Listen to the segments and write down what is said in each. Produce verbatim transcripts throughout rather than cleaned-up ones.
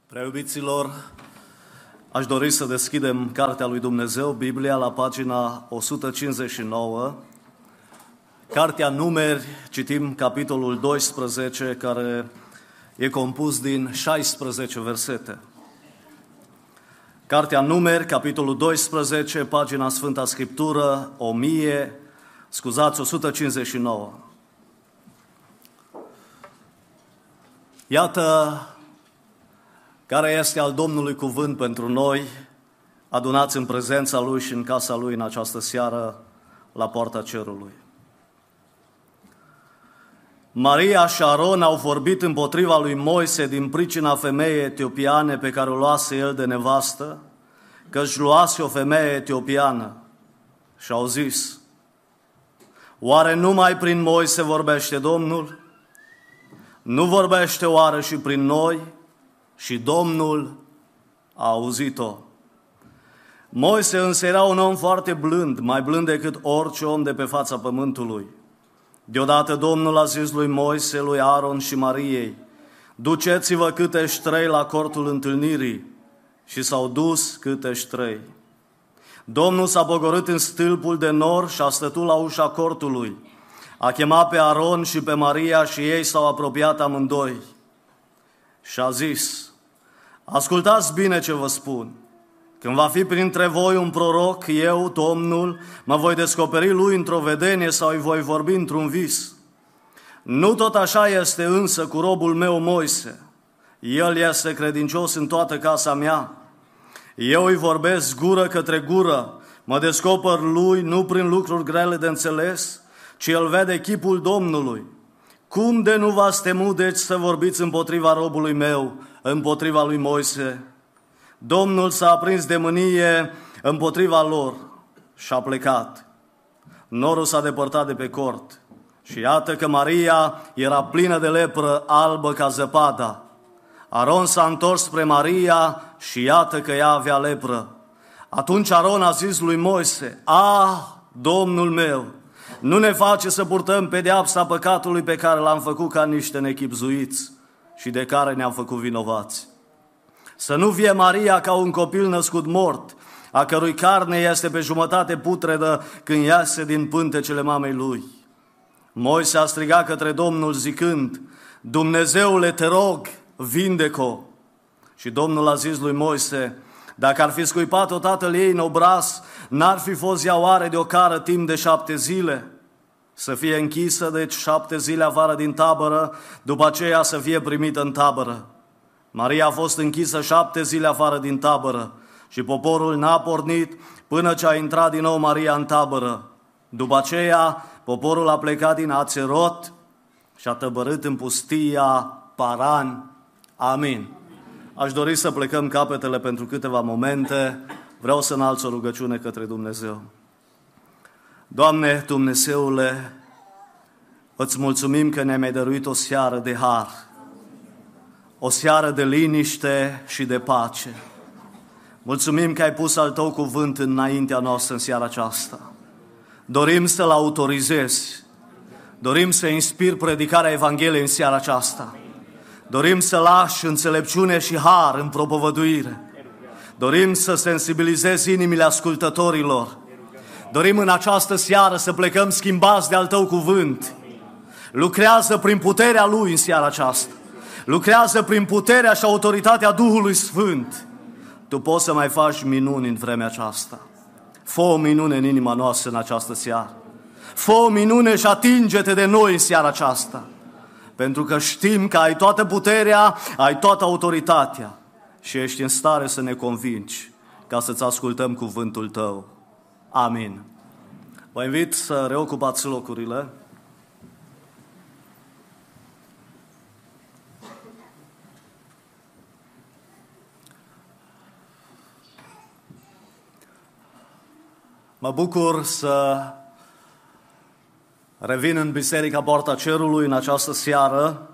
Preiubiților, aș dori să deschidem Cartea lui Dumnezeu, Biblia, la pagina o sută cincizeci și nouă. Cartea Numeri, citim capitolul doisprezece, care e compus din șaisprezece versete. Cartea Numeri, capitolul doisprezece, pagina Sfânta Scriptură, o mie, scuzați, o sută cincizeci și nouă. Iată care este al Domnului cuvânt pentru noi, adunați în prezența Lui și în casa Lui în această seară, la poarta cerului. Maria și Aron au vorbit împotriva lui Moise din pricina femeii etiopiane pe care o luase el de nevastă, că își luase o femeie etiopiană, și au zis: oare numai prin Moise vorbește Domnul? Nu vorbește oare și prin noi? Și Domnul a auzit-o. Moise însă era un om foarte blând, mai blând decât orice om de pe fața pământului. Deodată Domnul a zis lui Moise, lui Aron și Mariei: duceți-vă câtești trei la cortul întâlnirii. Și s-au dus câtești trei. Domnul s-a pogorât în stâlpul de nor și a stătut la ușa cortului. A chemat pe Aron și pe Maria și ei s-au apropiat amândoi. Și a zis: ascultați bine ce vă spun. Când va fi printre voi un proroc, eu, Domnul, mă voi descoperi lui într-o vedenie sau îi voi vorbi într-un vis. Nu tot așa este însă cu robul meu Moise. El este credincios în toată casa mea. Eu îi vorbesc gură către gură, mă descoper lui nu prin lucruri grele de înțeles, ci el vede chipul Domnului. Cum de nu v-ați temut deci să vorbiți împotriva robului meu, împotriva lui Moise? Domnul s-a aprins de mânie împotriva lor și a plecat. Norul s-a depărtat de pe cort și iată că Maria era plină de lepră, albă ca zăpada. Aron s-a întors spre Maria și iată că ea avea lepră. Atunci Aron a zis lui Moise: ah, Domnul meu, nu ne face să purtăm pedeapsa păcatului pe care l-am făcut ca niște nechibzuiți și de care ne-am făcut vinovați. Să nu fie Maria ca un copil născut mort, a cărui carne este pe jumătate putredă când iese din pântecele mamei lui. Moise a strigat către Domnul zicând: Dumnezeule, te rog, vindecă-o. Și Domnul a zis lui Moise: dacă ar fi scuipat-o tatăl ei în obraz, n-ar fi fost ea oare de o cară timp de șapte zile? Să fie închisă, deci, șapte zile afară din tabără, după aceea să fie primită în tabără. Maria a fost închisă șapte zile afară din tabără și poporul n-a pornit până ce a intrat din nou Maria în tabără. După aceea, poporul a plecat din Ațerot și a tăbărât în pustia Paran. Amin. Aș dori să plecăm capetele pentru câteva momente. Vreau să înalț o rugăciune către Dumnezeu. Doamne, Dumnezeule, îți mulțumim că ne-ai dăruit o seară de har, o seară de liniște și de pace. Mulțumim că ai pus al Tău cuvânt înaintea noastră în seara aceasta. Dorim să-L autorizezi, dorim să inspiri predicarea Evangheliei în seara aceasta. Dorim să lași înțelepciune și har în propovăduire. Dorim să sensibilizezi inimile ascultătorilor. Dorim în această seară să plecăm schimbați de al Tău cuvânt. Lucrează prin puterea Lui în seara aceasta. Lucrează prin puterea și autoritatea Duhului Sfânt. Tu poți să mai faci minuni în vremea aceasta. Fă o minune în inima noastră în această seară. Fă o minune și atinge-te de noi în seara aceasta. Pentru că știm că ai toată puterea, ai toată autoritatea și ești în stare să ne convingi ca să-ți ascultăm cuvântul Tău. Amin. Vă invit să reocupați locurile. Mă bucur să revin în Biserica Poarta Cerului în această seară.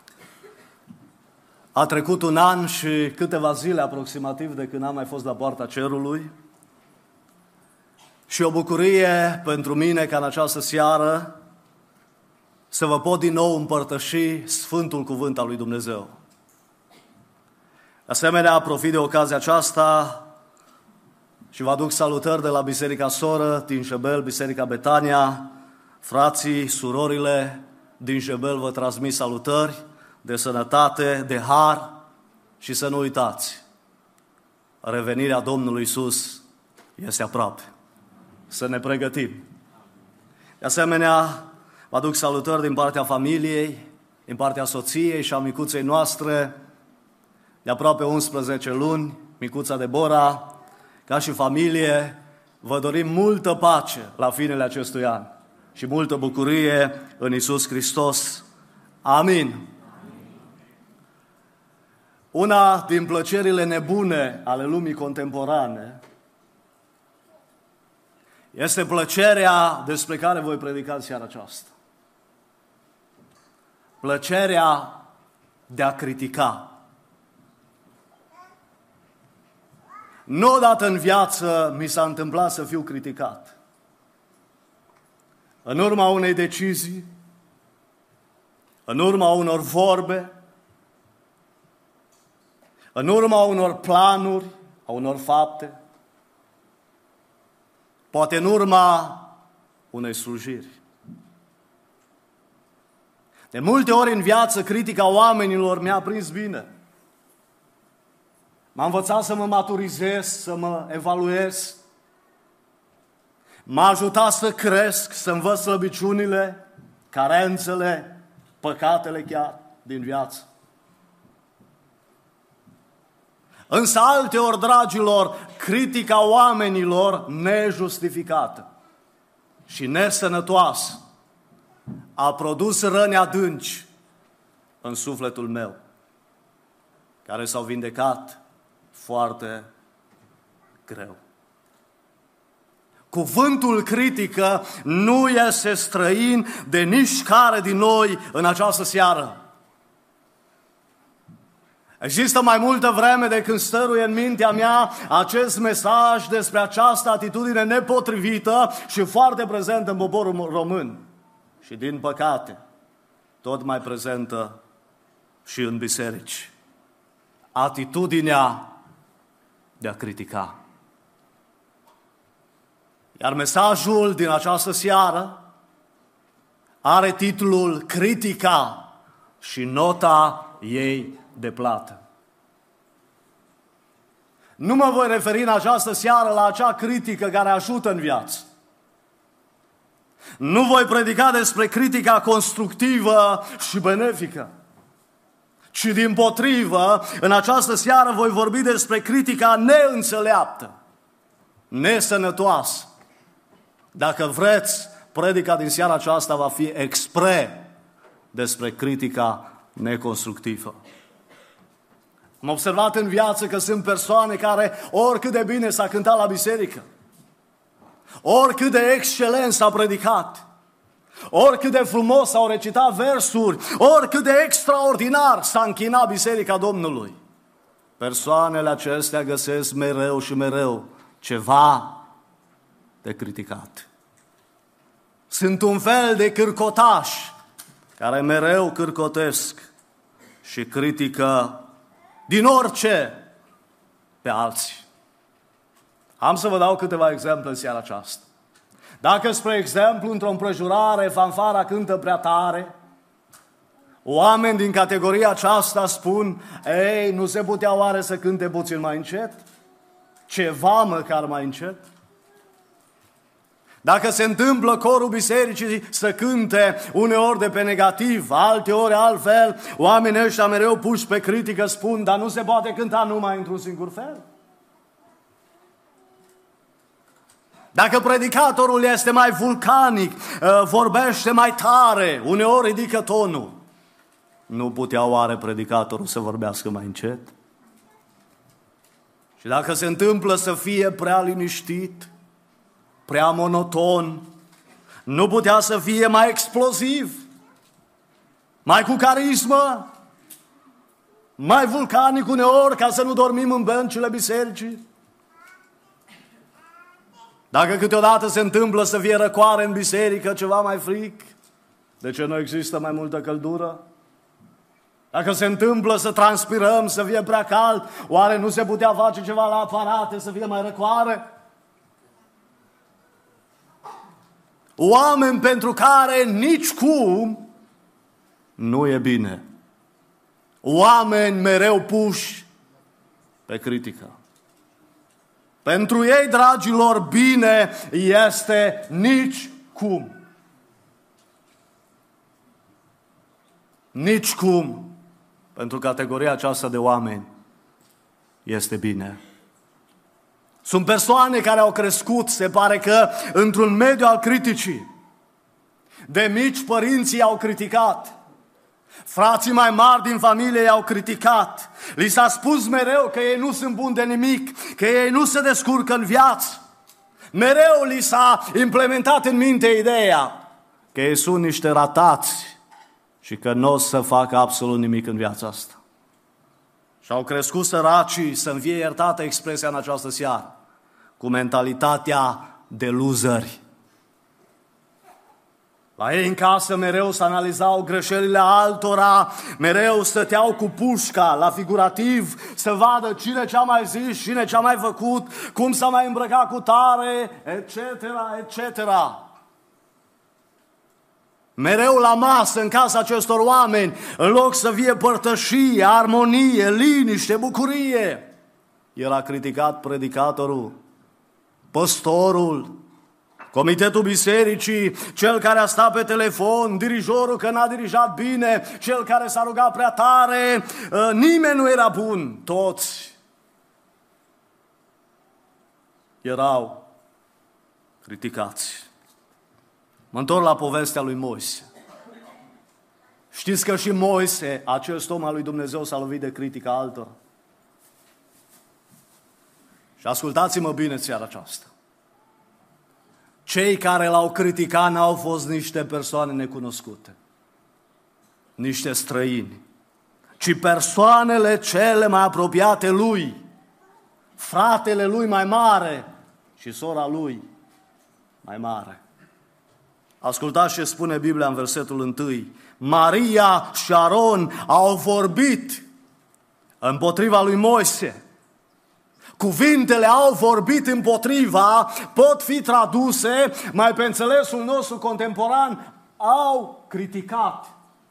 A trecut un an și câteva zile aproximativ de când am mai fost la Poarta Cerului. Și o bucurie pentru mine ca în această seară să vă pot din nou împărtăși Sfântul Cuvânt al lui Dumnezeu. Asemenea, profit de ocazia aceasta și vă aduc salutări de la Biserica Soră din Jebel, Biserica Betania. Frații, surorile din Jebel vă transmit salutări de sănătate, de har și să nu uitați, revenirea Domnului Iisus este aproape. Să ne pregătim. De asemenea, vă aduc salutări din partea familiei, din partea soției și a micuței noastre, de aproape unsprezece luni, micuța Debora. Ca și familie, vă dorim multă pace la finele acestui an și multă bucurie în Iisus Hristos. Amin. Una din plăcerile nebune ale lumii contemporane este plăcerea despre care voi predica în seara aceasta. Plăcerea de a critica. Nu odată în viață mi s-a întâmplat să fiu criticat. În urma unei decizii, în urma unor vorbe, în urma unor planuri, a unor fapte, poate în urma unei slujiri. De multe ori în viață, critica oamenilor mi-a prins bine. M-a învățat să mă maturizez, să mă evaluez. M-a ajutat să cresc, să învăț slăbiciunile, carențele, păcatele chiar din viață. Însă alteori, dragilor, critica oamenilor nejustificată și nesănătoasă a produs răni adânci în sufletul meu, care s-au vindecat foarte greu. Cuvântul critică nu este străin de nici care din noi în această seară. Există mai multă vreme de când stăruie în mintea mea acest mesaj despre această atitudine nepotrivită și foarte prezentă în poporul român. Și din păcate, tot mai prezentă și în biserici. Atitudinea de a critica. Iar mesajul din această seară are titlul Critica și nota ei de plată. Nu mă voi referi în această seară la acea critică care ajută în viață. Nu voi predica despre critica constructivă și benefică, ci dimpotrivă, în această seară voi vorbi despre critica neînțeleaptă, nesănătoasă. Dacă vreți, predica din seara aceasta va fi expre despre critica neconstructivă. Am observat în viață că sunt persoane care, oricât de bine s-a cântat la biserică, oricât de excelent s-a predicat, oricât de frumos s-au recitat versuri, oricât de extraordinar s-a închinat Biserica Domnului, persoanele acestea găsesc mereu și mereu ceva de criticat. Sunt un fel de cârcotași care mereu cârcotesc și critică din orice pe alții. Am să vă dau câteva exemple în seara aceasta. Dacă, spre exemplu, într-o împrejurare fanfara cântă prea tare, oameni din categoria aceasta spun: ei, nu se putea oare să cânte puțin mai încet? Ceva măcar mai încet? Dacă se întâmplă corul bisericii să cânte uneori de pe negativ, alteori altfel, oamenii ăștia mereu puși pe critică spun: dar nu se poate cânta numai într-un singur fel? Dacă predicatorul este mai vulcanic, vorbește mai tare, uneori ridică tonul, nu putea oare predicatorul să vorbească mai încet? Și dacă se întâmplă să fie prea liniștit, prea monoton, nu putea să fie mai exploziv, mai cu carismă, mai vulcanic uneori, ca să nu dormim în băncile bisericii? Dacă câteodată se întâmplă să fie răcoare în biserică, ceva mai fric, de ce nu există mai multă căldură? Dacă se întâmplă să transpirăm, să fie prea cald, oare nu se putea face ceva la aparate să fie mai răcoare? Oameni pentru care nicicum nu e bine. Oameni mereu puși pe critică. Pentru ei, dragilor, bine este nicicum. Nicicum. Pentru categoria aceasta de oameni este bine. Sunt persoane care au crescut, se pare că, într-un mediu al criticii. De mici părinții au criticat. Frații mai mari din familie i-au criticat. Li s-a spus mereu că ei nu sunt buni de nimic, că ei nu se descurcă în viață. Mereu li s-a implementat în minte ideea că ei sunt niște ratați și că nu o să facă absolut nimic în viața asta. Și au crescut săracii, să-mi fie iertată expresia în această seară, cu mentalitatea de loseri. La ei în casă mereu se analizau greșelile altora, mereu stăteau cu pușca, la figurativ, să vadă cine ce-a mai zis, cine ce-a mai făcut, cum s-a mai îmbrăcat cu tare, et cetera, et cetera. Mereu la masă, în casa acestor oameni, în loc să fie părtășie, armonie, liniște, bucurie, era criticat predicatorul, păstorul, comitetul bisericii, cel care a stat pe telefon, dirijorul că n-a dirijat bine, cel care s-a rugat prea tare, nimeni nu era bun, toți erau criticați. Mă întorc la povestea lui Moise. Știți că și Moise, acest om al lui Dumnezeu, s-a lovit de critică altora. Și ascultați-mă bine seara aceasta. Cei care l-au criticat n-au fost niște persoane necunoscute, niște străini, ci persoanele cele mai apropiate lui, fratele lui mai mare și sora lui mai mare. Ascultați ce spune Biblia în versetul întâi. Maria și Aron au vorbit împotriva lui Moise. Cuvintele au vorbit împotriva, pot fi traduse, mai pe înțelesul nostru contemporan, au criticat.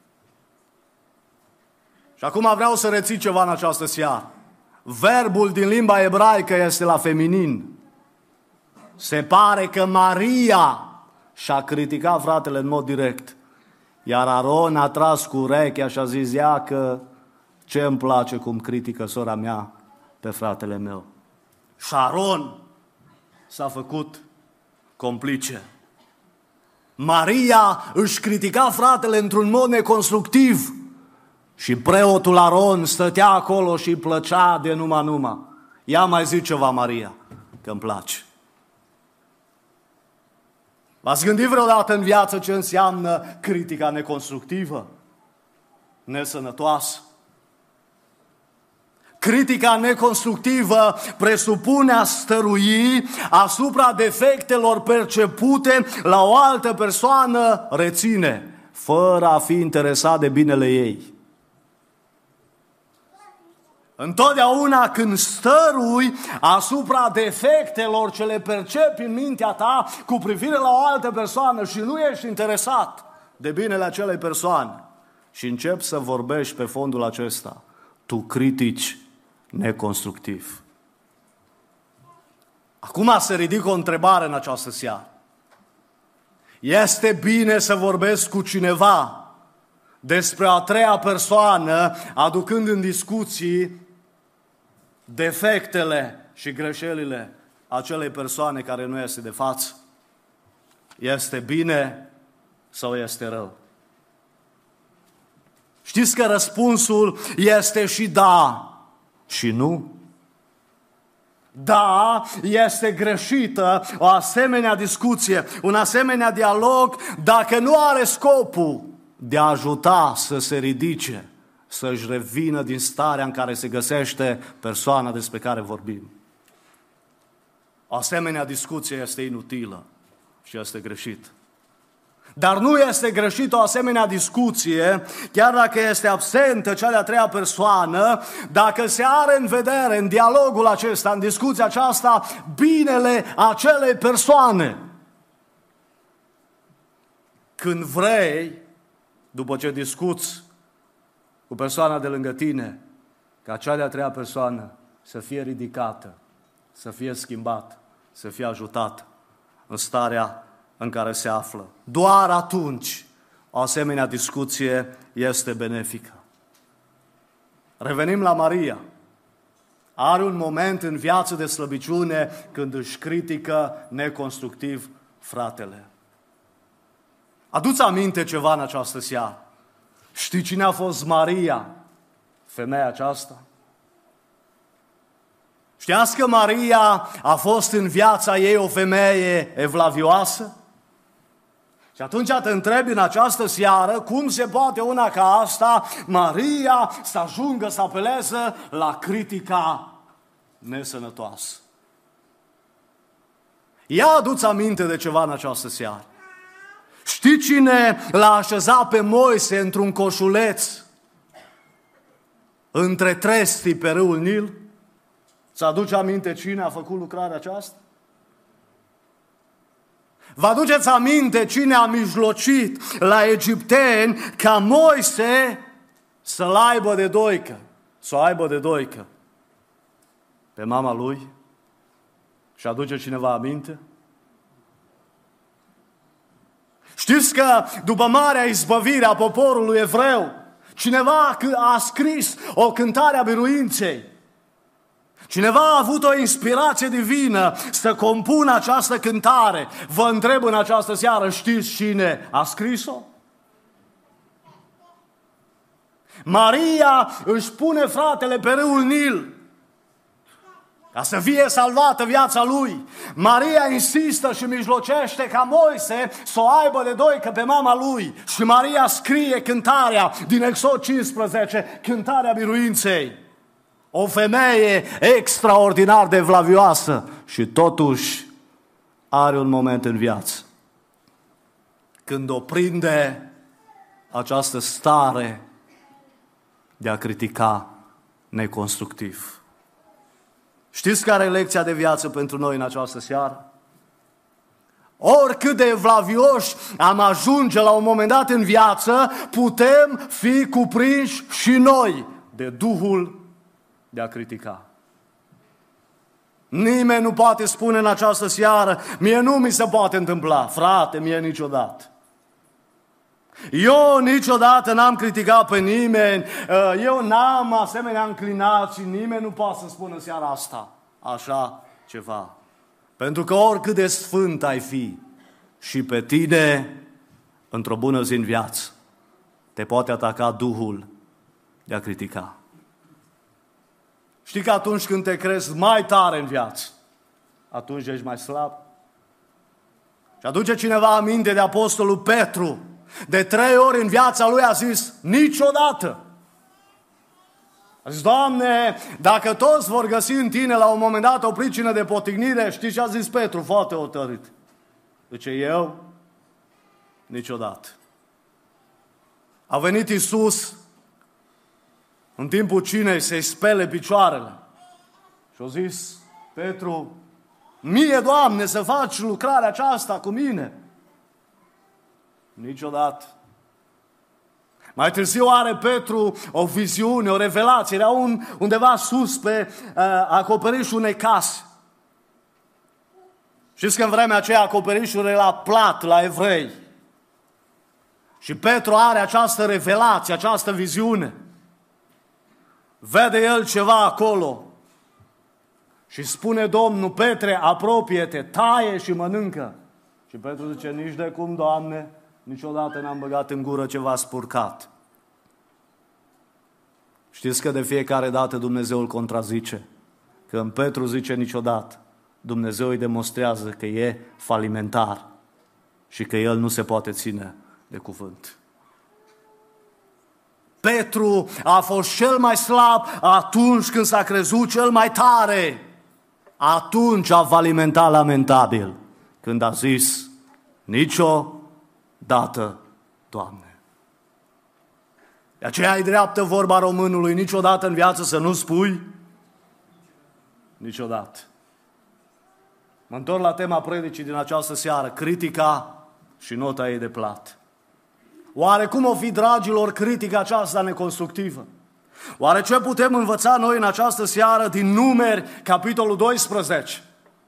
Și acum vreau să reții ceva în această seară. Verbul din limba ebraică este la feminin. Se pare că Maria și-a criticat fratele în mod direct, iar Aron a tras cu urechea și a zis, ia că ce îmi place cum critică sora mea pe fratele meu. Și Aron s-a făcut complice. Maria își critica fratele într-un mod neconstructiv și preotul Aron stătea acolo și îi plăcea de numai-numai. Ia mai zi ceva, Maria, că îmi place. V-ați gândit vreodată în viață ce înseamnă critica neconstructivă? Nesănătoasă? Critica neconstructivă presupune a stărui asupra defectelor percepute la o altă persoană, reține, fără a fi interesat de binele ei. Întotdeauna când stărui asupra defectelor ce le percepi în mintea ta cu privire la o altă persoană și nu ești interesat de binele acelei persoane și începi să vorbești pe fondul acesta, tu critici neconstructiv. Acum se ridică o întrebare în această seară. Este bine să vorbesc cu cineva despre a treia persoană, aducând în discuții defectele și greșelile acelei persoane care nu este de față? Este bine sau este rău? Știți că răspunsul este și da și nu. Da, este greșită o asemenea discuție, un asemenea dialog, dacă nu are scopul de a ajuta să se ridice, să-și revină din starea în care se găsește persoana despre care vorbim. O asemenea discuție este inutilă și este greșită. Dar nu este greșit o asemenea discuție, chiar dacă este absentă cea de-a treia persoană, dacă se are în vedere în dialogul acesta, în discuția aceasta, binele acelei persoane. Când vrei, după ce discuți cu persoana de lângă tine, ca cea de-a treia persoană să fie ridicată, să fie schimbată, să fie ajutată în starea în care se află. Doar atunci o asemenea discuție este benefică. Revenim la Maria. Are un moment în viață de slăbiciune când își critică neconstructiv fratele. Adu-ți aminte ceva în această seară. Știi cine a fost Maria, femeia aceasta? Știați că Maria a fost în viața ei o femeie evlavioasă? Și atunci te întrebi în această seară cum se poate una ca asta, Maria, să ajungă să apeleze la critica nesănătoasă. Ia adu-ți aminte de ceva în această seară. Știi cine l-a așezat pe Moise într-un coșuleț între trestii pe râul Nil? Ți aduce aminte cine a făcut lucrarea aceasta? Vă aduceți aminte cine a mijlocit la egipteni ca Moise să-l aibă de doică, să o aibă de doică pe mama lui? Și aduce cineva aminte? Știți că după marea izbăvire a poporului evreu, cineva a scris o cântare a biruinței. Cineva a avut o inspirație divină să compună această cântare. Vă întreb în această seară, știți cine a scris-o? Maria își pune fratele pe râul Nil ca să fie salvată viața lui. Maria insistă și mijlocește ca Moise să o aibă de doică pe mama lui. Și Maria scrie cântarea din Exod cincisprezece, cântarea biruinței. O femeie extraordinar de evlavioasă și totuși are un moment în viață când o prinde această stare de a critica neconstructiv. Știți care e lecția de viață pentru noi în această seară? Oricât de evlavioși am ajunge la un moment dat în viață, putem fi cuprinși și noi de Duhul de a critica. Nimeni nu poate spune în această seară, mie nu mi se poate întâmpla, frate, mie niciodată. Eu niciodată n-am criticat pe nimeni, eu n-am asemenea înclinații, nimeni nu poate să spună seara asta așa ceva. Pentru că oricât de sfânt ai fi, și pe tine, într-o bună zi în viață, te poate ataca Duhul de a critica. Știi că atunci când te crezi mai tare în viață, atunci ești mai slab. Și aduce cineva aminte de apostolul Petru. De trei ori în viața lui a zis, niciodată. A zis, Doamne, dacă toți vor găsi în tine la un moment dat o pricină de potignire, știi ce a zis Petru? Foarte hotărât. Zice, eu, niciodată. A venit Iisus în timpul cinei să-i spele picioarele. Și a zis, Petru, mie, Doamne, să faci lucrarea aceasta cu mine. Niciodată. Mai târziu are Petru o viziune, o revelație. Era un, undeva sus pe uh, acoperișul unei case. Știți că în vremea aceea acoperișul era plat la evrei. Și Petru are această revelație, această viziune. Vede el ceva acolo. Și spune Domnul, Petre, apropie-te, taie și mănâncă. Și Petru zice, nici de cum, Doamne, niciodată n-am băgat în gură ceva spurcat. Știți că de fiecare dată Dumnezeu îl contrazice. Când Petru zice niciodată, Dumnezeu îi demonstrează că e falimentar și că el nu se poate ține de cuvânt. Petru a fost cel mai slab atunci când s-a crezut cel mai tare. Atunci a falimentat lamentabil, când a zis, nicio dată, Doamne. De aceea e dreaptă vorba românului, niciodată în viață să nu spui niciodată. Mă întorc la tema predicii din această seară, critica și nota ei de plată. Oare cum o fi, dragilor, critica aceasta neconstructivă? Oare ce putem învăța noi în această seară din Numeri, capitolul doisprezece?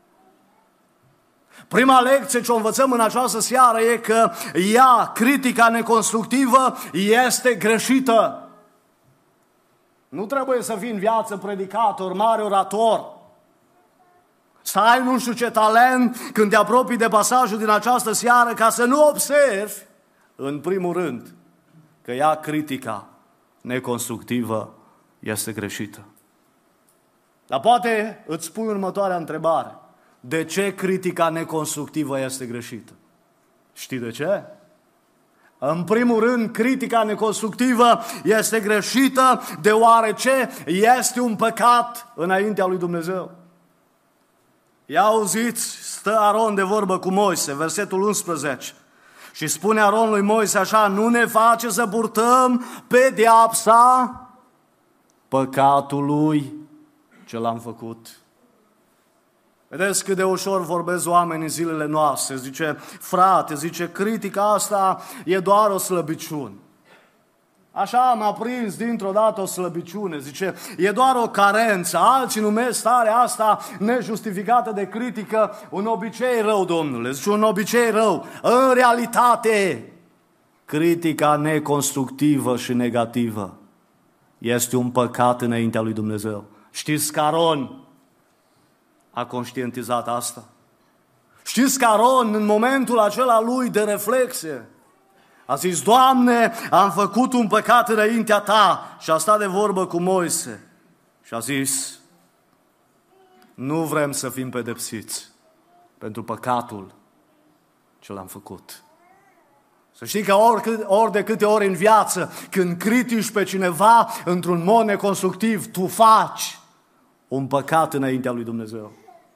Prima lecție ce o învățăm în această seară e că ea, critica neconstructivă, este greșită. Nu trebuie să fii în viață predicator, mare orator, să ai nu știu ce talent când te apropii de pasajul din această seară, ca să nu observi, în primul rând, că ea, critica neconstructivă, este greșită. Dar poate îți pui următoarea întrebare. De ce critica neconstructivă este greșită? Știi de ce? În primul rând, critica neconstructivă este greșită deoarece este un păcat înaintea lui Dumnezeu. Ia auziți, stă Aron de vorbă cu Moise, versetul unsprezece. Și spune Aron lui Moise așa: nu ne face să purtăm pedeapsa păcatului ce l-am făcut. Vedeți cât de ușor vorbesc oamenii în zilele noastre. Zice, frate, zice, critica asta e doar o slăbiciune. Așa m-a prins dintr-o dată o slăbiciune. Zice, e doar o carență. Alții numesc starea asta nejustificată de critică un obicei rău, domnule. Zice, un obicei rău. În realitate, critica neconstructivă și negativă este un păcat înaintea lui Dumnezeu. Știți că Aron a conștientizat asta? Știți că Aron, în momentul acela lui de reflexie, a zis, Doamne, am făcut un păcat înaintea Ta, și a stat de vorbă cu Moise și a zis, nu vrem să fim pedepsiți pentru păcatul ce l-am făcut. Să știi că ori, ori de câte ori în viață, când critici pe cineva într-un mod neconstructiv, tu faci un păcat înaintea lui Dumnezeu.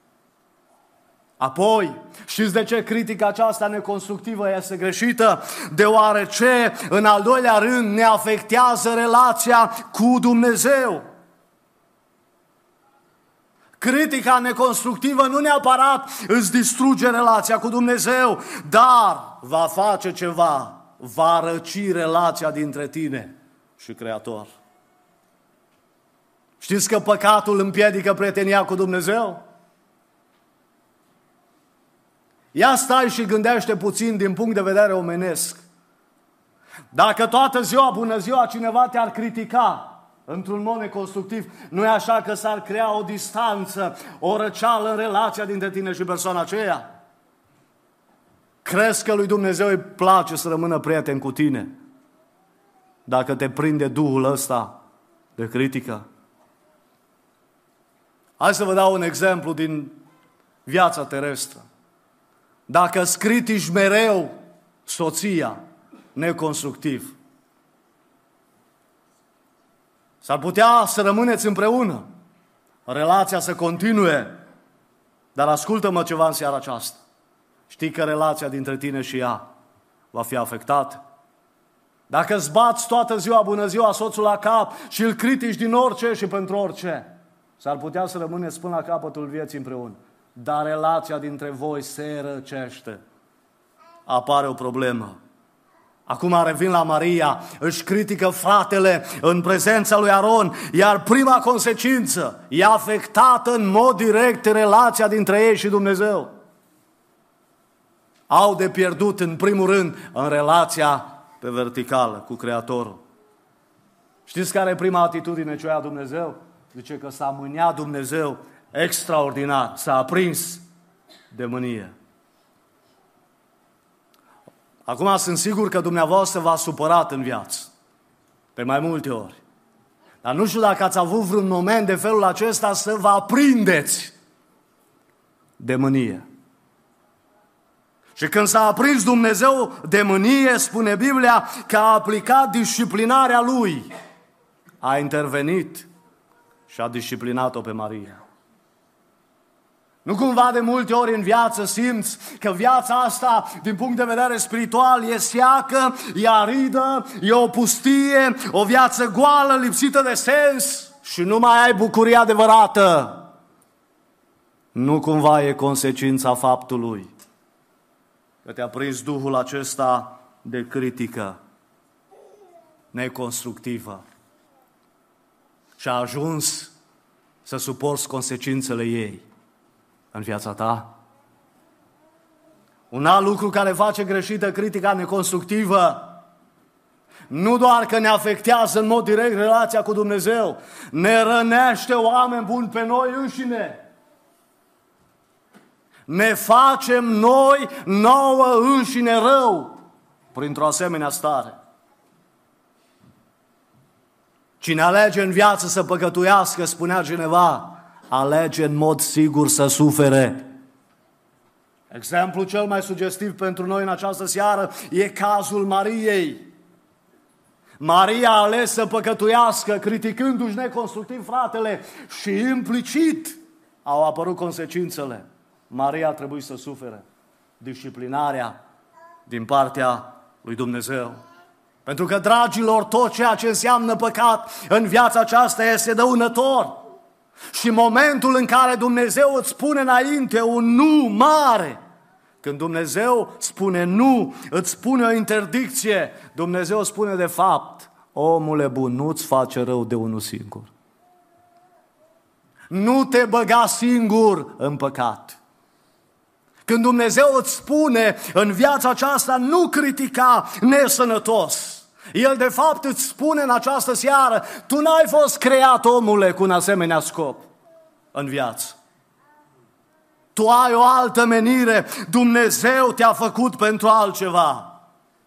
Apoi, știți de ce critica aceasta neconstructivă este greșită? Deoarece, în al doilea rând, ne afectează relația cu Dumnezeu. Critica neconstructivă nu neapărat îți distruge relația cu Dumnezeu, dar va face ceva, va răci relația dintre tine și Creator. Știți că păcatul împiedică prietenia cu Dumnezeu? Ia stai și gândește puțin din punct de vedere omenesc. Dacă toată ziua, bună ziua, cineva te-ar critica într-un mod neconstructiv, nu e așa că s-ar crea o distanță, o răceală în relația dintre tine și persoana aceea? Crezi că lui Dumnezeu îi place să rămână prieten cu tine dacă te prinde duhul ăsta de critică? Hai să vă dau un exemplu din viața terestră. Dacă îți critici mereu soția neconstructiv, s-ar putea să rămâneți împreună, relația să continue, dar ascultă-mă ceva în seara aceasta. Știi că relația dintre tine și ea va fi afectată? Dacă îți bați toată ziua, bună ziua, soțul la cap și îl critici din orice și pentru orice, s-ar putea să rămâneți până la capătul vieții împreună. Dar relația dintre voi se răcește. Apare o problemă. Acum revin la Maria, își critică fratele în prezența lui Aron, iar prima consecință e afectată în mod direct relația dintre ei și Dumnezeu. Au de pierdut în primul rând în relația pe verticală cu Creatorul. Știți care e prima atitudine ce o ia Dumnezeu? Zice că s-a mâniat Dumnezeu extraordinar, s-a aprins de mânie. Acum sunt sigur că dumneavoastră v-ați supărat în viață, pe mai multe ori. Dar nu știu dacă ați avut vreun moment de felul acesta să vă aprindeți de mânie. Și când s-a aprins Dumnezeu de mânie, spune Biblia că a aplicat disciplinarea Lui. A intervenit și a disciplinat-o pe Maria. Nu cumva de multe ori în viață simți că viața asta, din punct de vedere spiritual, e seacă, e aridă, e o pustie, o viață goală, lipsită de sens și nu mai ai bucuria adevărată? Nu cumva e consecința faptului că te-a prins duhul acesta de critică neconstructivă și a ajuns să suporți consecințele ei în viața ta? Un alt lucru care face greșită critica neconstructivă, nu doar că ne afectează în mod direct relația cu Dumnezeu, ne rănește, oameni buni, pe noi înșine. Ne facem noi nouă înșine rău printr-o asemenea stare. Cine alege în viață să păcătuiască, spunea cineva, alege în mod sigur să sufere. Exemplul cel mai sugestiv pentru noi în această seară e cazul Mariei. Maria a ales să păcătuiască, criticându-și neconstructiv fratele, și implicit au apărut consecințele. Maria a trebuit să sufere disciplinarea din partea lui Dumnezeu. Pentru că, dragilor, tot ceea ce înseamnă păcat în viața aceasta este dăunător. Și momentul în care Dumnezeu îți spune înainte un nu mare, când Dumnezeu spune nu, îți spune o interdicție, Dumnezeu spune de fapt, omule bun, nu-ți face rău de unul singur. Nu te băga singur în păcat. Când Dumnezeu îți spune în viața aceasta, nu critica nesănătos, El de fapt îți spune în această seară, tu n-ai fost creat, omule, cu un asemenea scop în viață. Tu ai o altă menire, Dumnezeu te-a făcut pentru altceva.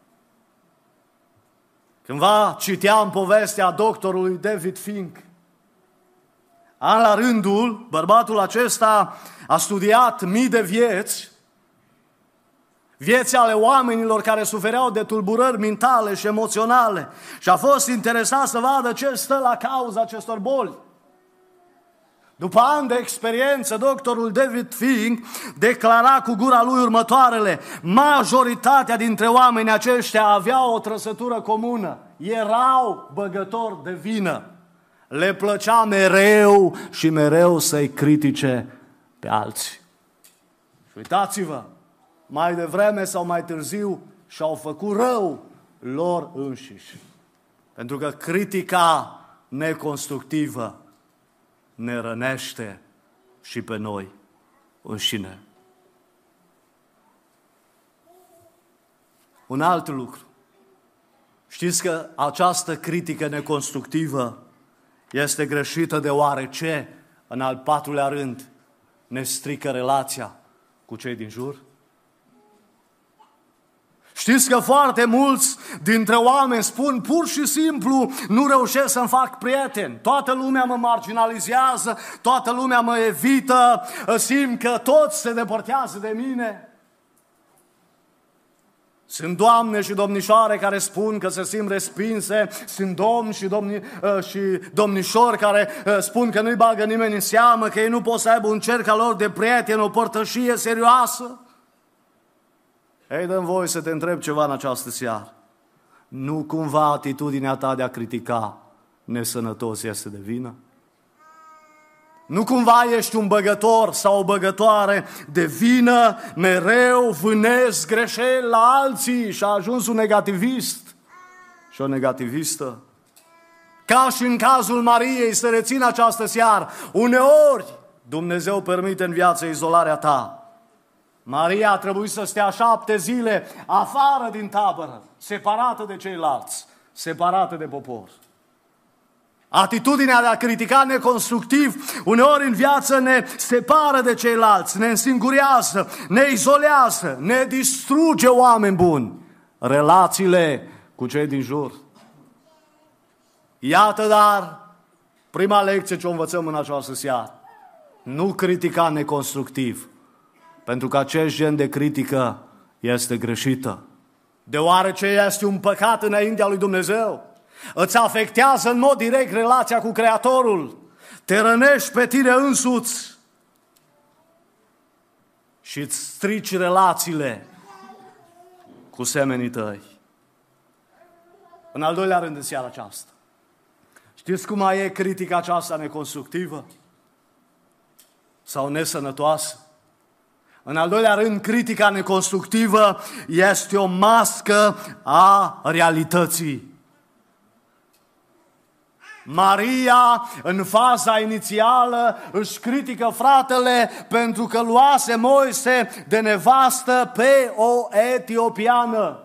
Cândva citeam povestea doctorului David Fink. An la rândul, bărbatul acesta a studiat mii de vieți, vieți ale oamenilor care sufereau de tulburări mentale și emoționale și a fost interesat să vadă ce stă la cauza acestor boli. După ani de experiență, doctorul David Fink declara cu gura lui următoarele: majoritatea dintre oamenii aceștia aveau o trăsătură comună, erau băgători de vină. Le plăcea mereu și mereu să-i critique pe alții. Și uitați-vă, mai devreme sau mai târziu și-au făcut rău lor înșiși. Pentru că critica neconstructivă ne rănește și pe noi înșine. Un alt lucru. Știți că această critică neconstructivă este greșită deoarece, în al patrulea rând, ne strică relația cu cei din jur? Știți că foarte mulți dintre oameni spun pur și simplu, nu reușesc să-mi fac prieteni, toată lumea mă marginalizează, toată lumea mă evită, simt că toți se depărtează de mine. Sunt doamne și domnișoare care spun că se simt respinse, sunt domni și, domni, și domnișori care spun că nu-i bagă nimeni în seamă, că ei nu pot să aibă un cerc al lor de prieteni, o părtășie serioasă. Ei, dă-mi voie să te întreb ceva în această seară. Nu cumva atitudinea ta de a critica nesănătos este de vină? Nu cumva ești un băgător sau o băgătoare de vină, mereu vânezi greșeli la alții și a ajuns un negativist și o negativistă? Ca și în cazul Mariei, să rețin această seară, uneori Dumnezeu permite în viață izolarea ta. Maria a trebuit să stea șapte zile afară din tabără, separată de ceilalți, separată de popor. Atitudinea de a critica neconstructiv uneori în viață ne separă de ceilalți, ne însinguriază, ne izolează, ne distruge, oameni buni, relațiile cu cei din jur. Iată dar prima lecție ce o învățăm în această seară. Nu critica neconstructiv, pentru că acest gen de critică este greșită, deoarece este un păcat înaintea lui Dumnezeu. Îți afectează în mod direct relația cu Creatorul. Te rănești pe tine însuți. și îți strici relațiile cu semenii tăi. În al doilea rând, în seara aceasta, știți cum mai e critica aceasta neconstructivă sau nesănătoasă? În al doilea rând, critica neconstructivă este o mască a realității. Maria, în faza inițială, își critică fratele pentru că luase Moise de nevastă pe o etiopiană.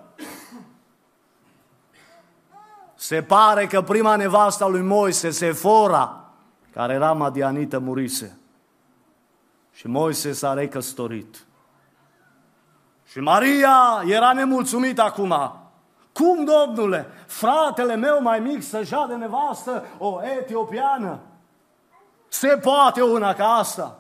Se pare că prima nevastă a lui Moise, Sefora, care era madianită, murise. Și Moise s-a recăsătorit. Și Maria era nemulțumită acum. Cum, Domnule, fratele meu mai mic să-și ia de nevastă o etiopiană? Se poate una ca asta?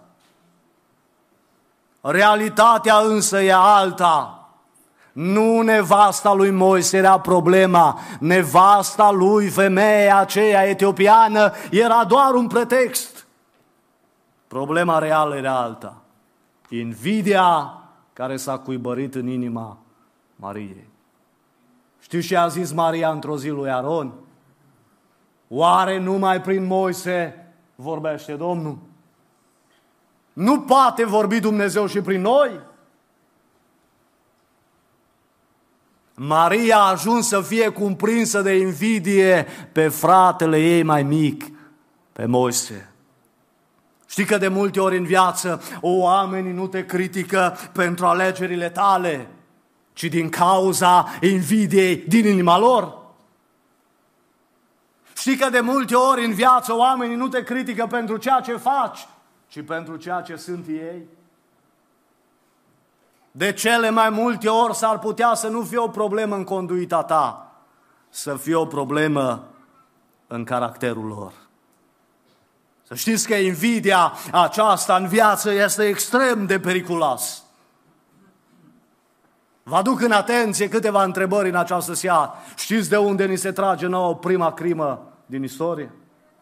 Realitatea însă e alta. Nu nevasta lui Moise era problema, nevasta lui, femeia aceea etiopiană, era doar un pretext. Problema reală era alta. Invidia care s-a cuibărit în inima Mariei. Știți ce a zis Maria într-o zi lui Aron? Oare numai prin Moise vorbește Domnul? Nu poate vorbi Dumnezeu și prin noi? Maria a ajuns să fie cumprinsă de invidie pe fratele ei mai mic, pe Moise. Știi că de multe ori în viață oamenii nu te critică pentru alegerile tale, ci din cauza invidiei din inima lor. Știi că de multe ori în viață oamenii nu te critică pentru ceea ce faci, ci pentru ceea ce sunt ei. De cele mai multe ori s-ar putea să nu fie o problemă în conduita ta, să fie o problemă în caracterul lor. Să știți că invidia aceasta în viață este extrem de periculoasă. Vă aduc în atenție câteva întrebări în această seară. Știți de unde ni se trage nouă prima crimă din istorie?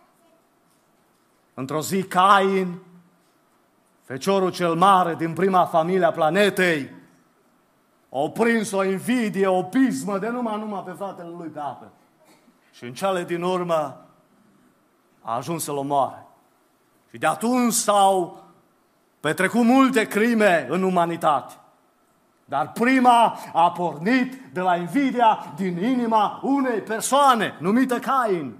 Într-o zi Cain, feciorul cel mare din prima familie a planetei, a prins o invidie, o pismă de numai numai pe fratele lui pe apă. Și în cele din urmă a ajuns să-l omoare. Și de atunci s-au petrecut multe crime în umanitate. Dar prima a pornit de la invidia din inima unei persoane numită Cain.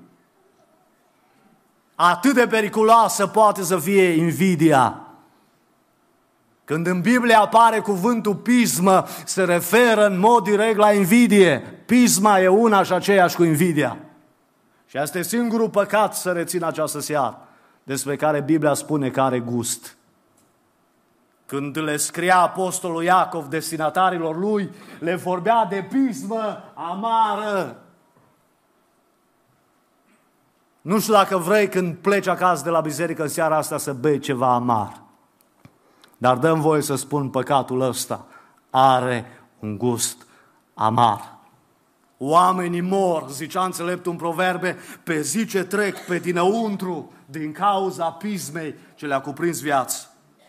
Atât de periculoasă poate să fie invidia. Când în Biblie apare cuvântul pismă, se referă în mod direct la invidie. Pisma e una și aceeași cu invidia. Și asta e singurul păcat să rețin această seară, despre care Biblia spune că are gust. Când le scria apostolul Iacov destinatarilor lui, le vorbea de pismă amară. Nu știu dacă vrei când pleci acasă de la biserică în seara asta să bei ceva amar. Dar dă-mi voie să spun, păcatul ăsta are un gust amar. Oamenii mor, zicea înțeleptul în Proverbe, pe zi ce trec pe dinăuntru din cauza pismei ce le-a cuprins viața.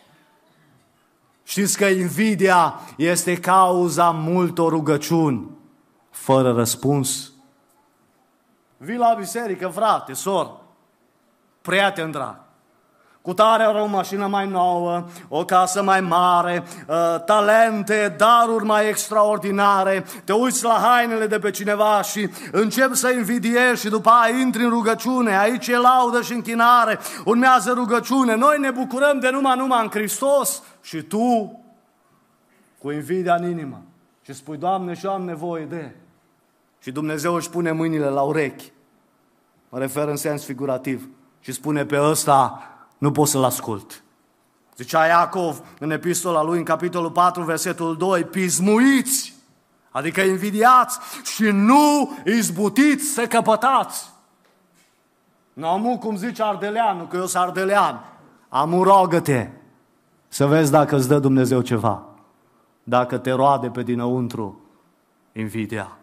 Știți că invidia este cauza multor rugăciuni fără răspuns? Vii la biserică, frate, sor, prieten drag, cu tare are o mașină mai nouă, o casă mai mare, talente, daruri mai extraordinare, te uiți la hainele de pe cineva și începi să invidiezi și după aia intri în rugăciune, aici e laudă și închinare, urmează rugăciune, noi ne bucurăm de numai numai în Hristos și tu cu invidia în inimă și spui, Doamne, și eu am nevoie de... Și Dumnezeu își pune mâinile la urechi, mă refer în sens figurativ, și spune, pe ăsta nu pot să-l ascult. Zicea Iacov în epistola lui, în capitolul patru, versetul doi, pismuiți, adică invidiați și nu izbutiți să căpătați. Nu amu, cum zice Ardeleanu, că eu sunt ardelean, amu, rogă-te să vezi dacă îți dă Dumnezeu ceva, dacă te roade pe dinăuntru invidia.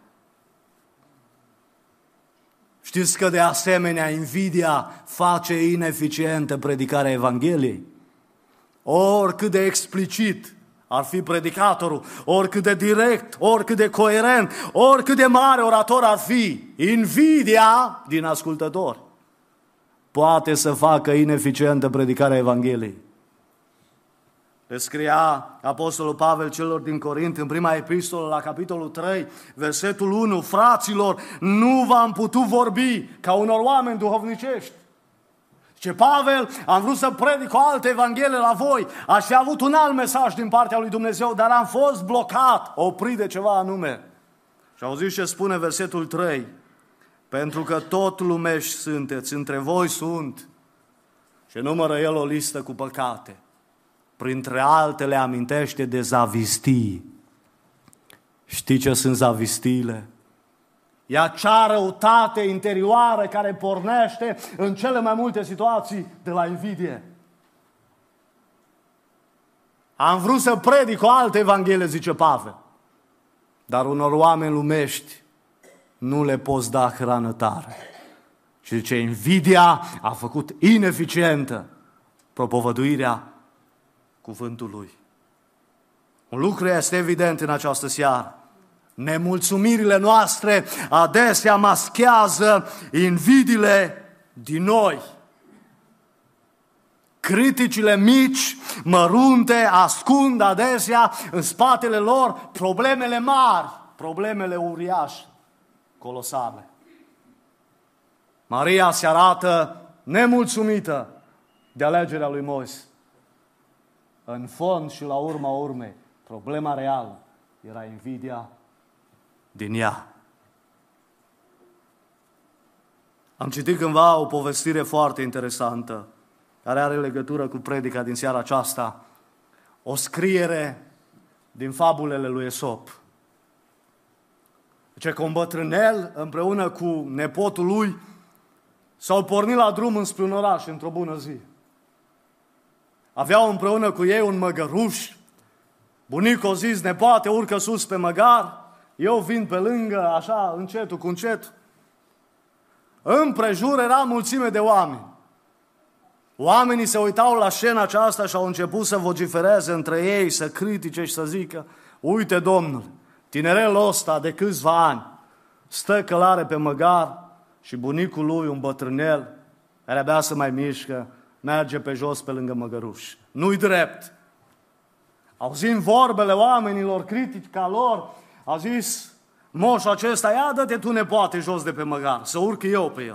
Știți că de asemenea invidia face ineficientă predicarea Evangheliei? Oricât de explicit ar fi predicatorul, oricât de direct, oricât de coerent, oricât de mare orator ar fi, invidia din ascultători poate să facă ineficientă predicarea Evangheliei. Le scria Apostolul Pavel celor din Corint în prima epistolă la capitolul trei, versetul unu, fraților, nu v-am putut vorbi ca unor oameni duhovnicești. Ce Pavel, am vrut să predic o altă Evanghelie la voi, aș fi avut un alt mesaj din partea lui Dumnezeu, dar am fost blocat, oprit de ceva anume. Și auziți ce spune versetul trei, pentru că tot lumești sunteți, între voi sunt, și numără el o listă cu păcate. Printre altele amintește de zavistii. Știi ce sunt zavistiile? E acea răutate interioară care pornește în cele mai multe situații de la invidie. Am vrut să predic o altă Evanghelie, zice Pavel, dar unor oameni lumești nu le poți da hrană tare. Și zice, invidia a făcut ineficientă propovăduirea cuvântului. Un lucru este evident în această seară. Nemulțumirile noastre adesea maschează invidiile din noi. Criticile mici, mărunte, ascund adesea în spatele lor problemele mari, problemele uriașe, colosale. Maria se arată nemulțumită de alegerea lui Moise. În fond și la urma urmei, problema reală era invidia din ea. Am citit cândva o povestire foarte interesantă, care are legătură cu predica din seara aceasta, o scriere din fabulele lui Esop. Zice că un bătrânel împreună cu nepotul lui s-au pornit la drum înspre un oraș într-o bună zi. Aveau împreună cu ei un măgăruș. Bunicul a zis, nepoate, urcă sus pe măgar, eu vin pe lângă, așa, încetul cu încet. Împrejur era mulțime de oameni. Oamenii se uitau la scena aceasta și au început să vocifereze între ei, să critique și să zică, uite, domnule, tinerelul ăsta de câțiva ani stă călare pe măgar și bunicul lui, un bătrânel, care abia să mai mișcă, merge pe jos pe lângă măgăruș. Nu-i drept. Auzind vorbele oamenilor, critica lor, a zis, moșul acesta, ia dă-te tu nepoate jos de pe măgar, să urc eu pe el.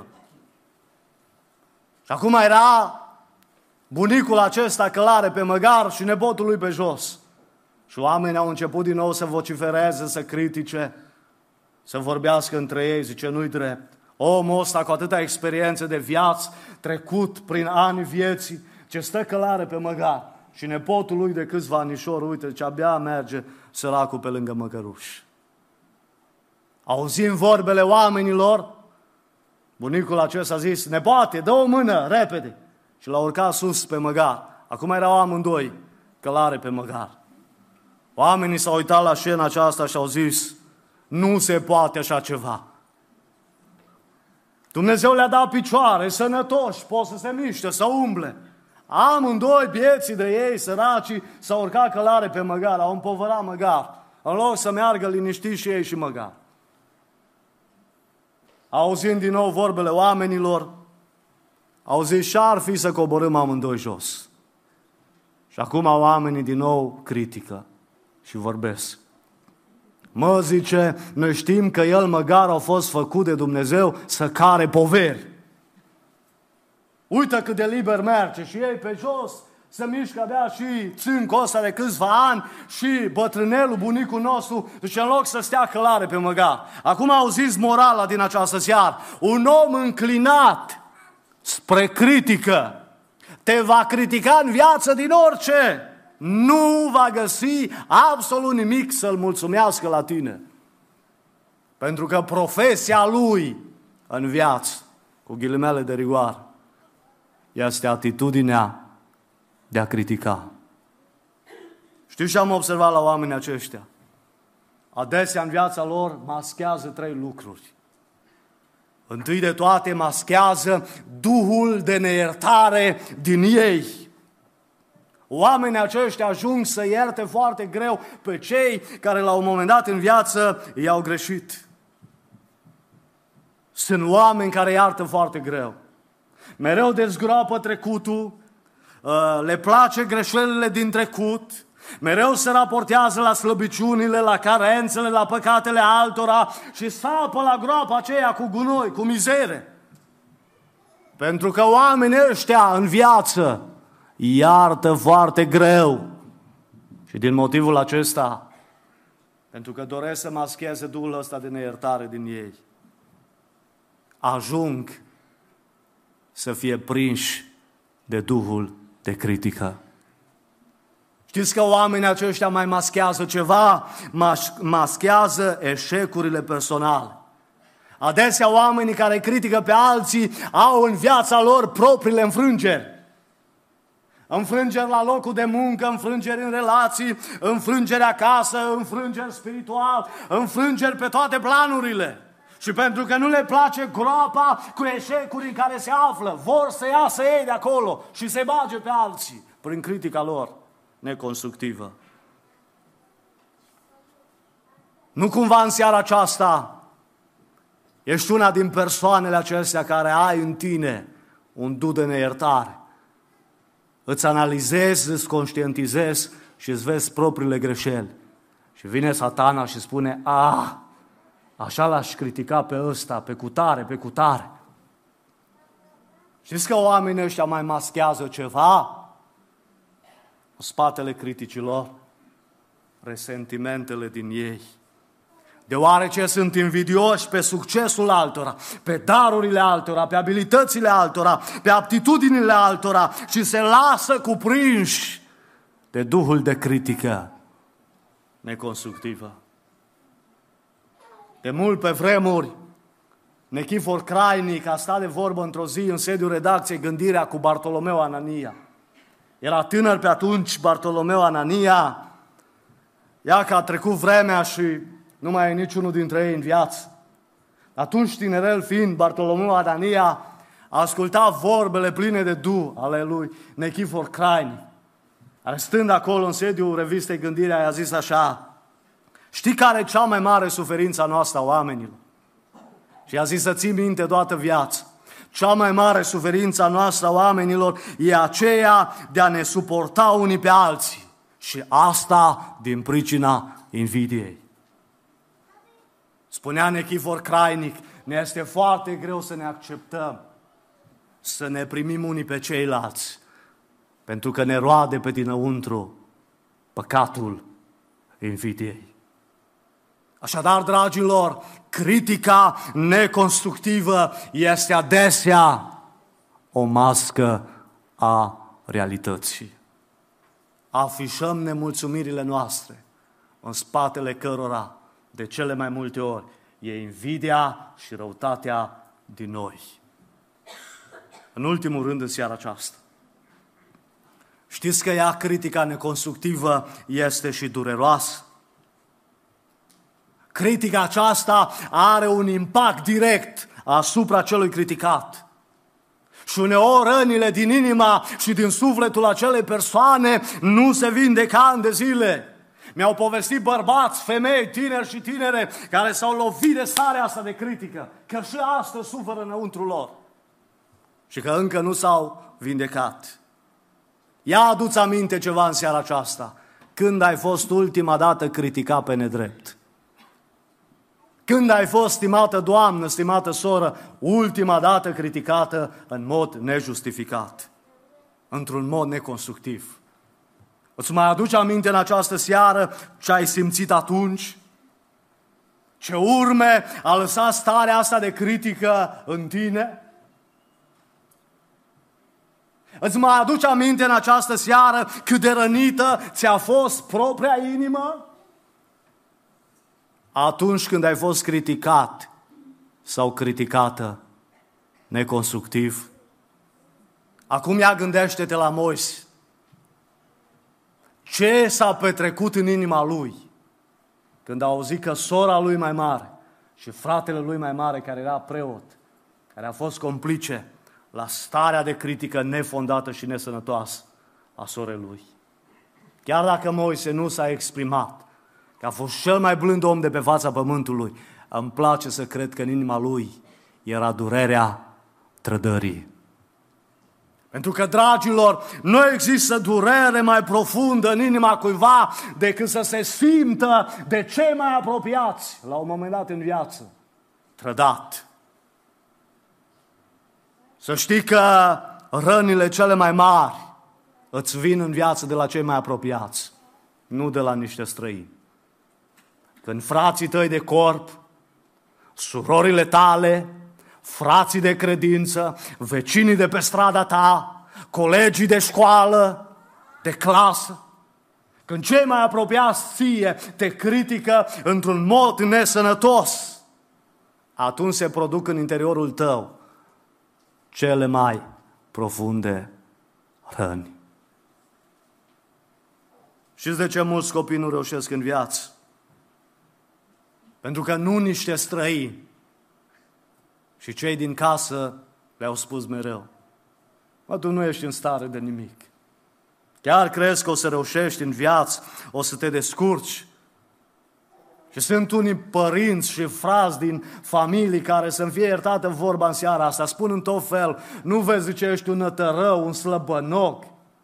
Și acum era bunicul acesta călare pe măgar și nepotul lui pe jos. Și oamenii au început din nou să vocifereze, să critique, să vorbească între ei, zice, nu-i drept. Omul ăsta cu atâta experiență de viață, trecut prin ani vieții, ce stă călare pe măgar. Și nepotul lui de câțiva anișori, uite, ce abia merge săracul pe lângă măgăruș. Auzind vorbele oamenilor, bunicul acesta a zis, nepoate, dă o mână, repede. Și l-a urcat sus pe măgar. Acum erau amândoi călare pe măgar. Oamenii s-au uitat la scena aceasta și au zis, nu se poate așa ceva. Dumnezeu le-a dat picioare, sănătoși, pot să se miște, să umble. Amândoi, bieții de ei, săracii, s-au urcat călare pe măgar, au împovărat măgar, în loc să meargă liniștiți și ei și măgar. Auzind din nou vorbele oamenilor, au zis, și-ar fi să coborâm amândoi jos. Și acum oamenii din nou critică și vorbesc. Mă, zice, noi știm că el măgar a fost făcut de Dumnezeu să care poveri. Uită cât de liber merge și ei pe jos se mișcă abia și țâncul ăsta de câțiva ani și bătrânelul, bunicul nostru, zice, în loc să stea călare pe măgar. Acum auziți morala din această seară. Un om înclinat spre critică te va critica în viață din orice. Nu va găsi absolut nimic să-l mulțumească la tine. Pentru că profesia lui în viață, cu ghilimele de rigoare, este atitudinea de a critica. Știu ce am observat la oamenii aceștia? Adesea în viața lor maschează trei lucruri. Întâi de toate maschează duhul de neiertare din ei. Oamenii aceștia ajung să ierte foarte greu pe cei care la un moment dat în viață i-au greșit. Sunt oameni care iartă foarte greu. Mereu dezgroapă trecutul, le place greșelile din trecut, mereu se raportează la slăbiciunile, la carențele, la păcatele altora și sapă la groapa aceea cu gunoi, cu mizere. Pentru că oamenii ăștia în viață iartă foarte greu. Și din motivul acesta, pentru că doresc să mascheze duhul ăsta de neiertare din ei, ajung să fie prinși de duhul de critică. Știți că oamenii aceștia mai maschează ceva? Maschează eșecurile personale. Adesea oamenii care critică pe alții au în viața lor propriile înfrângeri. Înfrângeri la locul de muncă, înfrângeri în relații, înfrângeri acasă, înfrângeri spiritual, înfrângeri pe toate planurile. Și pentru că nu le place groapa cu eșecuri în care se află, vor să iasă ei de acolo și se bage pe alții prin critica lor neconstructivă. Nu cumva în seara aceasta ești una din persoanele acestea care ai în tine un duh de neiertare. Îți analizezi, îți conștientizezi și îți vezi propriile greșeli. Și vine Satana și spune, ah, așa l-aș critica pe ăsta, pe cutare, pe cutare. Știți că oamenii ăștia mai maschează ceva? În spatele criticilor, resentimentele din ei. Deoarece sunt invidioși pe succesul altora, pe darurile altora, pe abilitățile altora, pe aptitudinile altora și se lasă cuprinși de duhul de critică neconstructivă. De mult pe vremuri, Nechifor Crainic a stat de vorbă într-o zi în sediul redacției Gândirea cu Bartolomeu Anania. Era tânăr pe atunci Bartolomeu Anania, ia că a trecut vremea și nu mai e niciunul dintre ei în viață. Atunci, tinerel fiind, Bartolomeu Anania asculta vorbele pline de duh ale lui Nechifor Crainic, care stând acolo în sediul revistei Gândirea i-a zis așa, știi care e cea mai mare suferință a noastră a oamenilor? Și i-a zis să ții minte toată viața. Cea mai mare suferință a noastră a oamenilor e aceea de a ne suporta unii pe alții. Și asta din pricina invidiei. Spunea Nechifor Crainic, ne este foarte greu să ne acceptăm, să ne primim unii pe ceilalți, pentru că ne roade pe dinăuntru păcatul invidiei. Așadar, dragilor, critica neconstructivă este adesea o mască a realității. Afișăm nemulțumirile noastre, în spatele cărora, de cele mai multe ori, e invidia și răutatea din noi. În ultimul rând, în seara aceasta, știți că ea, critica neconstructivă, este și dureroasă. Critica aceasta are un impact direct asupra celui criticat. Și uneori rănile din inima și din sufletul acelei persoane nu se vindecă ani de zile. Mi-au povestit bărbați, femei, tineri și tinere care s-au lovit de starea asta de critică, că și astăzi suferă înăuntru lor și că încă nu s-au vindecat. Ia adu-ți aminte ceva în seara aceasta. Când ai fost ultima dată criticat pe nedrept? Când ai fost, stimată doamnă, stimată soră, ultima dată criticată în mod nejustificat, într-un mod neconstructiv? Îți mai aduci aminte în această seară ce ai simțit atunci? Ce urme a lăsat starea asta de critică în tine? Îți mai aduci aminte în această seară cât de rănită ți-a fost propria inimă? Atunci când ai fost criticat sau criticată neconstructiv. Acum ia gândește-te la Moise. Ce s-a petrecut în inima lui când a auzit că sora lui mai mare și fratele lui mai mare, care era preot, care a fost complice la starea de critică nefondată și nesănătoasă a sorei lui. chiar dacă Moise nu s-a exprimat, că a fost cel mai blând om de pe fața pământului, îmi place să cred că în inima lui era durerea trădării. Pentru că, dragilor, nu există durere mai profundă în inima cuiva decât să se simtă de cei mai apropiați la un moment dat în viață trădat. Să știi că rănile cele mai mari îți vin în viață de la cei mai apropiați, nu de la niște străini. Când frații tăi de corp, surorile tale, frații de credință, vecinii de pe strada ta, colegii de școală, de clasă, când cei mai apropiați ție te critică într-un mod nesănătos, atunci se produc în interiorul tău cele mai profunde răni. Știți de ce mulți copii nu reușesc în viață? Pentru că nu niște străini, și cei din casă le-au spus mereu: mă, tu nu ești în stare de nimic. Chiar crezi că o să reușești în viață, o să te descurci? Și sunt unii părinți și frați din familii care, să-mi fie iertată vorba în seara asta, spun în tot fel: nu vezi, zice, ești un nătărău, un slăbănoc,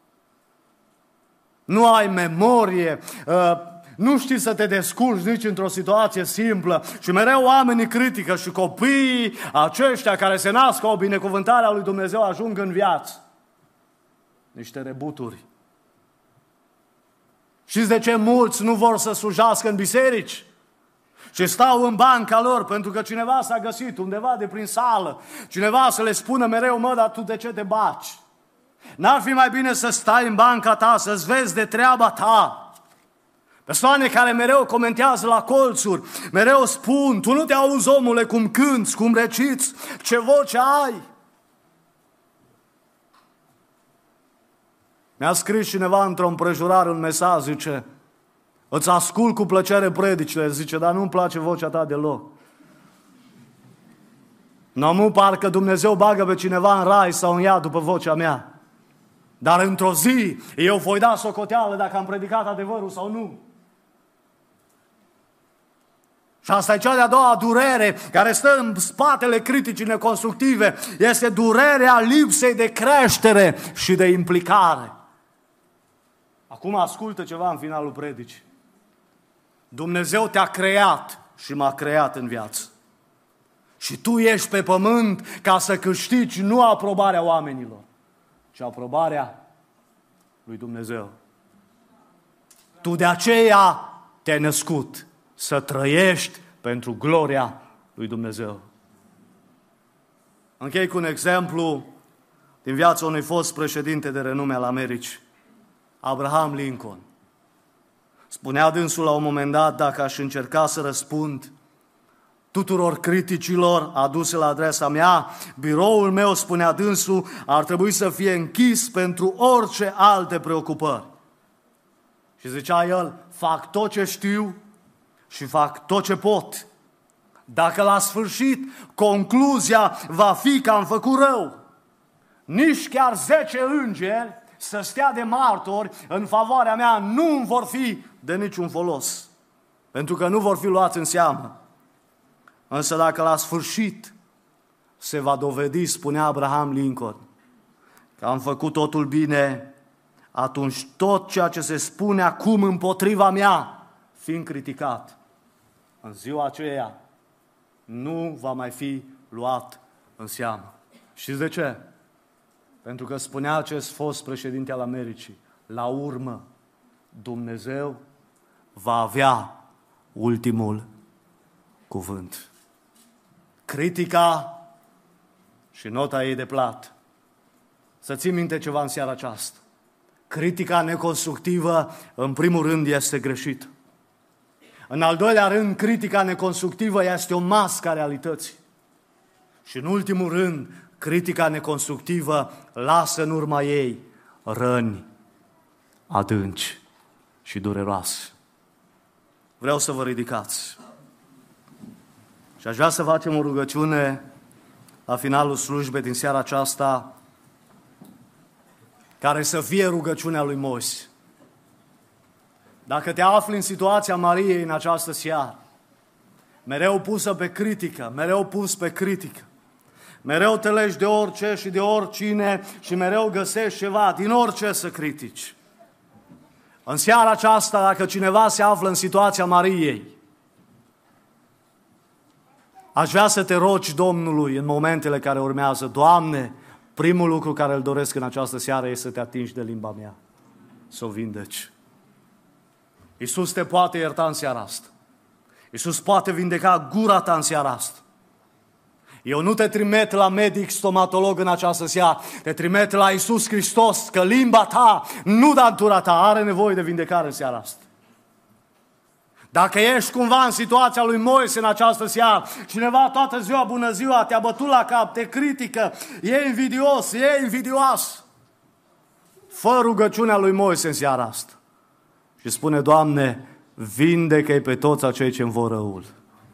nu ai memorie, uh, nu știi să te descurci nici într-o situație simplă. Și mereu oamenii critică și copiii aceștia care se nasc ca o binecuvântare a lui Dumnezeu ajung în viață niște rebuturi. Știți de ce mulți nu vor să slujească în biserici? Și stau în banca lor pentru că cineva s-a găsit undeva de prin sală, cineva să le spună mereu: mă, dar tu de ce te baci? N-ar fi mai bine să stai în banca ta, să-ți vezi de treaba ta? Persoane care mereu comentează la colțuri, mereu spun: tu nu te auzi, omule, cum cânți, cum reciți, ce voce ai. Mi-a scris cineva într-o împrejurare un mesaj, zice: îți ascult cu plăcere predicile, zice, dar nu-mi place vocea ta deloc. Nu, parcă Dumnezeu bagă pe cineva în rai sau în iad după vocea mea. Dar într-o zi eu voi da socoteală dacă am predicat adevărul sau nu. Și asta e cea de-a doua durere care stă în spatele criticii neconstructive. Este durerea lipsei de creștere și de implicare. Acum ascultă ceva în finalul predicii. Dumnezeu te-a creat și m-a creat în viață. Și tu ești pe pământ ca să câștigi nu aprobarea oamenilor, ci aprobarea lui Dumnezeu. Tu de aceea te-ai născut să trăiești pentru gloria lui Dumnezeu. Închei cu un exemplu din viața unui fost președinte de renume al Americii, Abraham Lincoln. Spunea dânsul la un moment dat: dacă aș încerca să răspund tuturor criticilor aduse la adresa mea, biroul meu, spunea dânsul, ar trebui să fie închis pentru orice alte preocupări. Și zicea el: fac tot ce știu și fac tot ce pot. Dacă la sfârșit concluzia va fi că am făcut rău, nici chiar zece îngeri să stea de martori în favoarea mea nu îmi vor fi de niciun folos, pentru că nu vor fi luați în seamă. Însă dacă la sfârșit se va dovedi, spunea Abraham Lincoln, că am făcut totul bine, atunci tot ceea ce se spune acum împotriva mea, fiind criticat, în ziua aceea nu va mai fi luat în seamă. Știți de ce? Pentru că spunea acest fost președinte al Americii: la urmă, Dumnezeu va avea ultimul cuvânt. Critica și nota ei de plată. Să ții minte ceva în seara aceasta. Critica neconstructivă, în primul rând, este greșită. În al doilea rând, critica neconstructivă este o mască a realității. Și în ultimul rând, critica neconstructivă lasă în urma ei răni adânci și dureroase. Vreau să vă ridicați. Și aș vrea să facem o rugăciune la finalul slujbei din seara aceasta, care să fie rugăciunea lui Moise. Dacă te afli în situația Mariei în această seară, mereu pusă pe critică, mereu pus pe critică, mereu te legi de orice și de oricine și mereu găsești ceva din orice să critici. În seara aceasta, dacă cineva se află în situația Mariei, aș vrea să te rogi Domnului în momentele care urmează: Doamne, primul lucru care îl doresc în această seară este să te atingi de limba mea, să o vindeci. Iisus te poate ierta în seara asta. Iisus poate vindeca gura ta în seara asta. Eu nu te trimit la medic stomatolog în această seară, te trimit la Iisus Hristos, că limba ta, nu dantura ta, are nevoie de vindecare în seara asta. Dacă ești cumva în situația lui Moise în această seară, cineva toată ziua, bună ziua, te-a bătut la cap, te critică, e invidios, e invidioas, fă rugăciunea lui Moise în seara asta și spune: Doamne, vindecă-i pe toți acei ce-mi vor răul.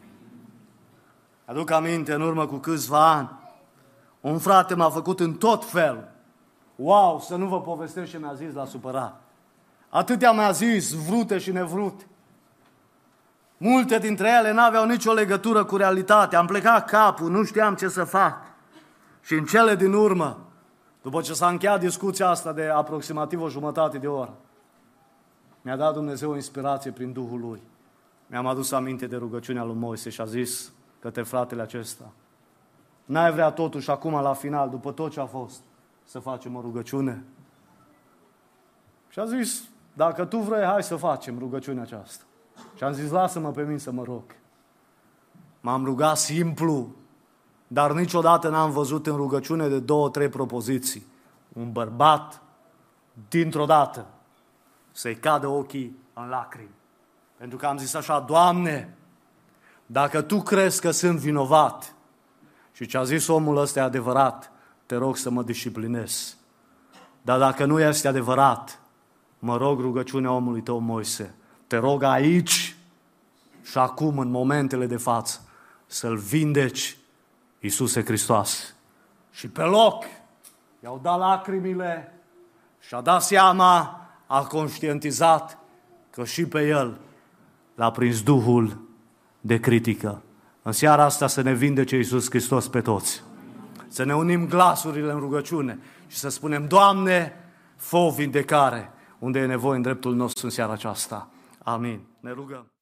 Aduc aminte, în urmă cu câțiva ani, un frate m-a făcut în tot felul. Wow, să nu vă povestesc ce mi-a zis la supărat. Atâtea mi-a zis, vrute și nevrute. Multe dintre ele n-aveau nicio legătură cu realitatea. Am plecat capul, nu știam ce să fac. Și în cele din urmă, după ce s-a încheiat discuția asta de aproximativ o jumătate de oră, mi-a dat Dumnezeu o inspirație prin Duhul Lui. Mi-am adus aminte de rugăciunea lui Moise și a zis către fratele acesta: n-ai vrea totuși acum la final, după tot ce a fost, să facem o rugăciune? Și a zis: dacă tu vrei, hai să facem rugăciunea aceasta. Și am zis: lasă-mă pe mine să mă rog. M-am rugat simplu, dar niciodată n-am văzut în rugăciune de două, trei propoziții un bărbat dintr-o dată să-i cadă ochii în lacrimi. Pentru că am zis așa: Doamne, dacă Tu crezi că sunt vinovat și ce a zis omul ăsta e adevărat, te rog să mă disciplinez. Dar dacă nu este adevărat, mă rog rugăciunea omului Tău Moise, te rog aici și acum, în momentele de față, să-L vindeci, Iisuse Hristos. Și pe loc i-au dat lacrimile și a dat seama, a conștientizat că și pe el l-a prins Duhul de critică. În seara asta să ne vindece Iisus Hristos pe toți. Să ne unim glasurile în rugăciune și să spunem: Doamne, fă o vindecare unde e nevoie în dreptul nostru în seara aceasta. Amin. Ne rugăm.